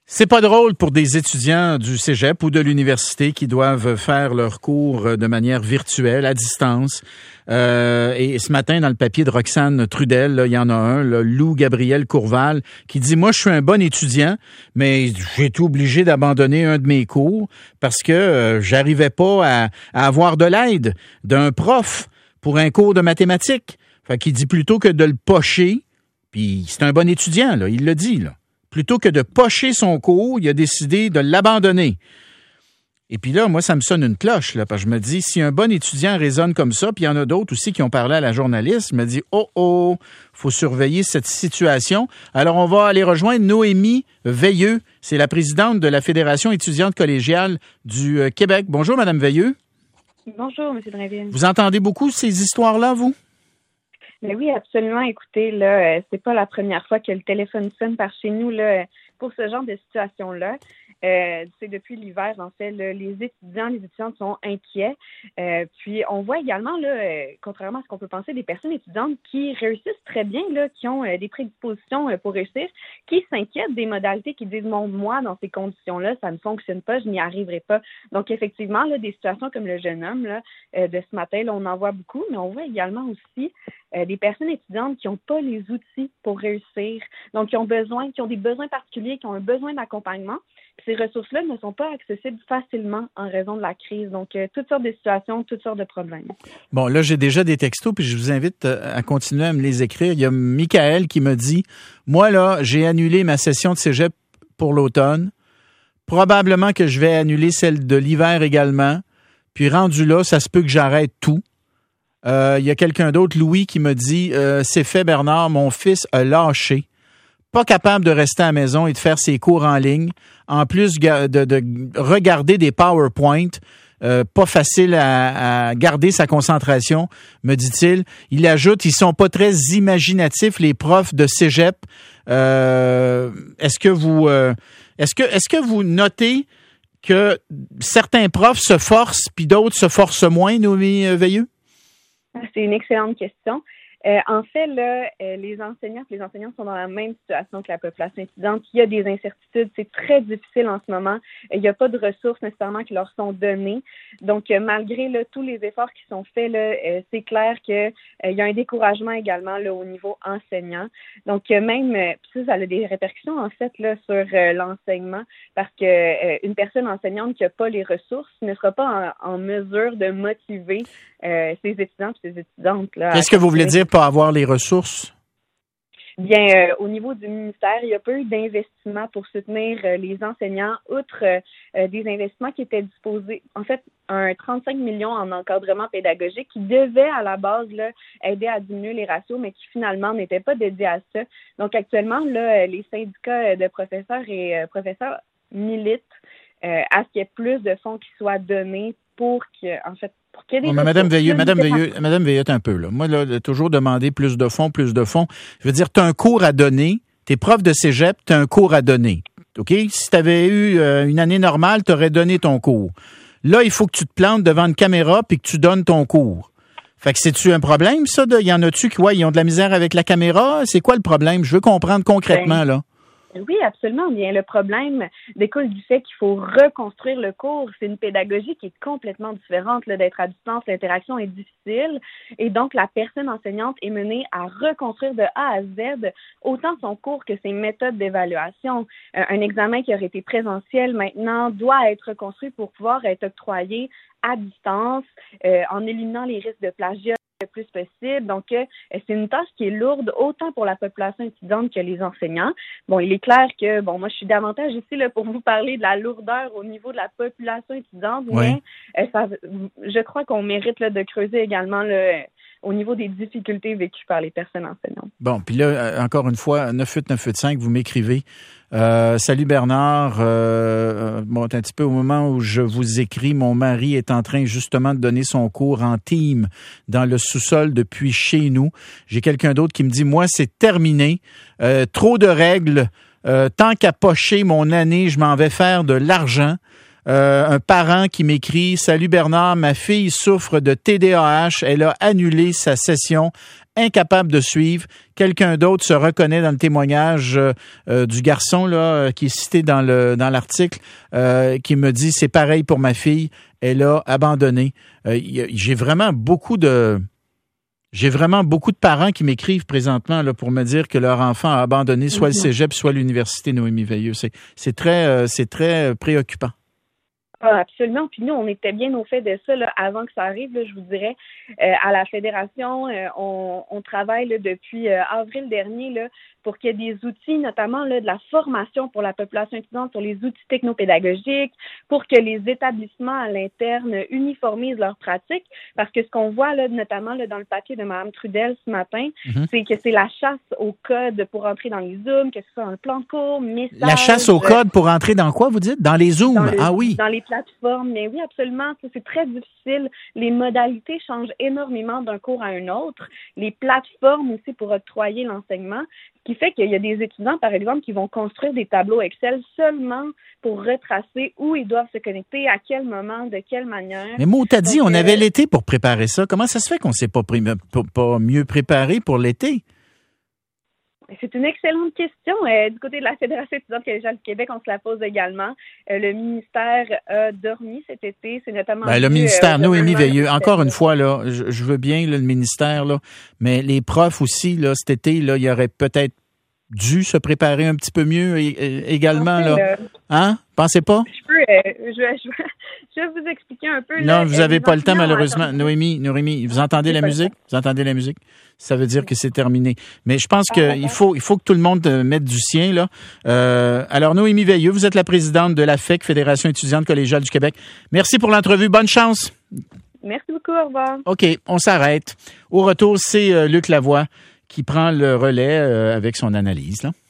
C'est pas drôle pour des étudiants du cégep ou de l'université qui doivent faire leurs cours de manière virtuelle, à distance. Et ce matin, dans le papier de Roxane Trudel, là, il y en a un, là, Lou Gabriel Courval, qui dit « Moi, je suis un bon étudiant, mais j'ai été obligé d'abandonner un de mes cours parce que j'arrivais pas à avoir de l'aide d'un prof pour un cours de mathématiques. » Fait qu'il dit plutôt que de le pocher, puis c'est un bon étudiant, là, il le dit, là. Plutôt que de pocher son cours, il a décidé de l'abandonner. Et puis là, moi, ça me sonne une cloche, là, parce que je me dis, si un bon étudiant raisonne comme ça, puis il y en a d'autres aussi qui ont parlé à la journaliste, je me dis, faut surveiller cette situation. Alors, on va aller rejoindre Noémie Veilleux. C'est la présidente de la Fédération étudiante collégiale du Québec. Bonjour, Madame Veilleux. Bonjour, M. Drainville. Vous entendez beaucoup ces histoires-là, vous? Mais oui, absolument. Écoutez, là, c'est pas la première fois que le téléphone sonne par chez nous là, pour ce genre de situation-là. C'est depuis l'hiver, en fait, là, les étudiantes sont inquiets. Puis on voit également, là, contrairement à ce qu'on peut penser, des personnes étudiantes qui réussissent très bien, là, qui ont des prédispositions pour réussir, qui s'inquiètent des modalités, qui disent moi, dans ces conditions-là, ça ne fonctionne pas, je n'y arriverai pas. Donc effectivement, là, des situations comme le jeune homme là, de ce matin, là, on en voit beaucoup, mais on voit également aussi des personnes étudiantes qui n'ont pas les outils pour réussir, donc qui ont des besoins particuliers, qui ont un besoin d'accompagnement. Ces ressources-là ne sont pas accessibles facilement en raison de la crise. Donc, toutes sortes de situations, toutes sortes de problèmes. Bon, là, j'ai déjà des textos, puis je vous invite à continuer à me les écrire. Il y a Michael qui me dit, moi, là, j'ai annulé ma session de cégep pour l'automne. Probablement que je vais annuler celle de l'hiver également. Puis rendu là, ça se peut que j'arrête tout. Il y a quelqu'un d'autre, Louis, qui me dit, c'est fait, Bernard, mon fils a lâché. Pas capable de rester à la maison et de faire ses cours en ligne. En plus de regarder des PowerPoint, pas facile à garder sa concentration, me dit-il. Il ajoute, ils sont pas très imaginatifs, les profs de cégep. Est-ce que vous notez que certains profs se forcent puis d'autres se forcent moins, Noémie Veilleux? C'est une excellente question. En fait, là, les enseignants sont dans la même situation que la population étudiante. Il y a des incertitudes. C'est très difficile en ce moment. Il n'y a pas de ressources nécessairement qui leur sont données. Donc, malgré là, tous les efforts qui sont faits, là, c'est clair qu'il y a un découragement également là, au niveau enseignant. Donc, même, ça a des répercussions en fait là sur l'enseignement parce que une personne enseignante qui n'a pas les ressources ne sera pas en mesure de motiver ses étudiants et ses étudiantes. Là, qu'est-ce que vous voulez dire pas avoir les ressources? Bien, au niveau du ministère, il y a pas eu d'investissement pour soutenir les enseignants, outre des investissements qui étaient disposés. En fait, un 35 millions en encadrement pédagogique qui devait à la base là, aider à diminuer les ratios, mais qui finalement n'était pas dédié à ça. Donc actuellement, là, les syndicats de professeurs et professeurs militent à ce qu'il y ait plus de fonds qui soient donnés pour que, en fait, pour qu'il y ait des Madame Veilleux, un peu, là. Moi, là, toujours demander plus de fonds. Je veux dire, tu as un cours à donner. T'es prof de cégep, tu as un cours à donner. OK? Si tu avais eu une année normale, tu aurais donné ton cours. Là, il faut que tu te plantes devant une caméra puis que tu donnes ton cours. Fait que c'est-tu un problème, ça? Y en a-tu qui, ils ont de la misère avec la caméra? C'est quoi le problème? Je veux comprendre concrètement, là. Oui, absolument. Bien, le problème découle du fait qu'il faut reconstruire le cours. C'est une pédagogie qui est complètement différente là, d'être à distance. L'interaction est difficile et donc la personne enseignante est menée à reconstruire de A à Z autant son cours que ses méthodes d'évaluation. Un examen qui aurait été présentiel maintenant doit être reconstruit pour pouvoir être octroyé à distance en éliminant les risques de plagiat le plus possible. Donc, c'est une tâche qui est lourde autant pour la population étudiante que les enseignants. Bon, il est clair que, moi, je suis davantage ici là, pour vous parler de la lourdeur au niveau de la population étudiante, mais je crois qu'on mérite là, de creuser également là, au niveau des difficultés vécues par les personnes enseignantes. Bon, puis là, encore une fois, 98985, vous m'écrivez. Salut Bernard, un petit peu au moment où je vous écris, mon mari est en train justement de donner son cours en team dans le sous-sol depuis chez nous. J'ai quelqu'un d'autre qui me dit, moi c'est terminé, trop de règles, tant qu'à pocher mon année, je m'en vais faire de l'argent. Un parent qui m'écrit, salut Bernard, ma fille souffre de TDAH, elle a annulé sa session, incapable de suivre. Quelqu'un d'autre se reconnaît dans le témoignage du garçon là qui est cité dans l'article, qui me dit c'est pareil pour ma fille, elle a abandonné. J'ai vraiment beaucoup de parents qui m'écrivent présentement là pour me dire que leur enfant a abandonné soit le cégep, soit l'université Noémie Veilleux. C'est très préoccupant. Ah, absolument. Puis nous, on était bien au fait de ça là, avant que ça arrive. Là, je vous dirais, à la Fédération, on travaille là, depuis avril dernier là, pour qu'il y ait des outils, notamment là, de la formation pour la population étudiante sur les outils technopédagogiques, pour que les établissements à l'interne uniformisent leurs pratiques. Parce que ce qu'on voit, là, notamment là, dans le papier de Mme Trudel ce matin, c'est que c'est la chasse au code pour entrer dans les Zooms, que ce soit dans le plan de cours, message. La chasse au code pour entrer dans quoi, vous dites? Dans les Zooms? Ah oui. Dans les plateformes. Mais oui, absolument. C'est très difficile. Les modalités changent énormément d'un cours à un autre. Les plateformes aussi pour octroyer l'enseignement. Ce qui fait qu'il y a des étudiants, par exemple, qui vont construire des tableaux Excel seulement pour retracer où ils doivent se connecter, à quel moment, de quelle manière. Mais Maud, t'as dit, on avait l'été pour préparer ça. Comment ça se fait qu'on ne s'est pas mieux préparé pour l'été? C'est une excellente question. Du côté de la Fédération étudiante collégiale du Québec, on se la pose également. Le ministère a dormi cet été. C'est notamment... le ministère, Noémie Veilleux. Encore une fois, là, je veux bien là, le ministère, là, mais les profs aussi, là, cet été, là, il y aurait peut-être dû se préparer un petit peu mieux également. Là. Hein? Pensez pas? Je vais vous expliquer un peu. Non, vous n'avez pas le temps, malheureusement. Noémie, vous entendez la musique? Vous entendez la musique? Ça veut dire que c'est terminé. Mais je pense qu'il faut que tout le monde mette du sien, là. Alors, Noémie Veilleux, vous êtes la présidente de la FEC, Fédération étudiante collégiale du Québec. Merci pour l'entrevue. Bonne chance. Merci beaucoup. Au revoir. OK, on s'arrête. Au retour, c'est Luc Lavoie qui prend le relais avec son analyse, là.